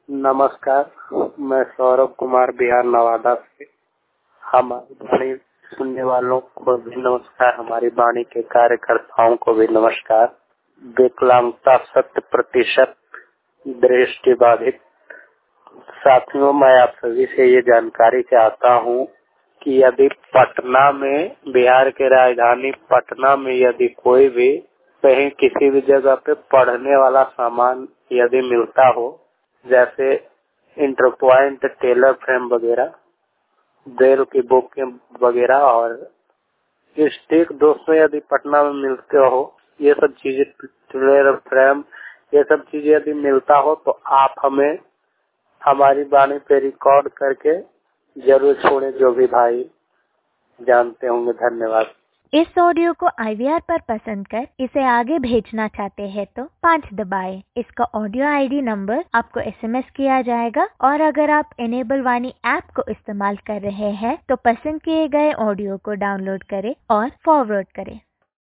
नमस्कार, मैं सौरभ कुमार बिहार नवादा से। हमारी वाणी सुनने वालों को भी नमस्कार, हमारी वाणी के कार्यकर्ताओं को भी नमस्कार। विकलांगता 100% दृष्टि बाधित साथियों, मैं आप सभी से ये जानकारी चाहता हूँ कि यदि पटना में, बिहार के राजधानी पटना में यदि कोई भी कहीं किसी भी जगह पे पढ़ने वाला सामान यदि मिलता हो, जैसे इंटर पॉइंट, टेलर फ्रेम वगैरह, ब्रेल की बुक वगैरह और स्टिक दोस्तों यदि पटना में मिलते हो, ये सब चीजें, टेलर फ्रेम, ये सब चीजें यदि मिलता हो तो आप हमें हमारी वाणी पे रिकॉर्ड करके जरूर छोड़े, जो भी भाई जानते होंगे। धन्यवाद। इस ऑडियो को IVR पर पसंद कर इसे आगे भेजना चाहते हैं तो 5 दबाएं। इसका ऑडियो ID नंबर आपको SMS किया जाएगा और अगर आप इनेबल वाणी ऐप को इस्तेमाल कर रहे हैं तो पसंद किए गए ऑडियो को डाउनलोड करें और फॉरवर्ड करें।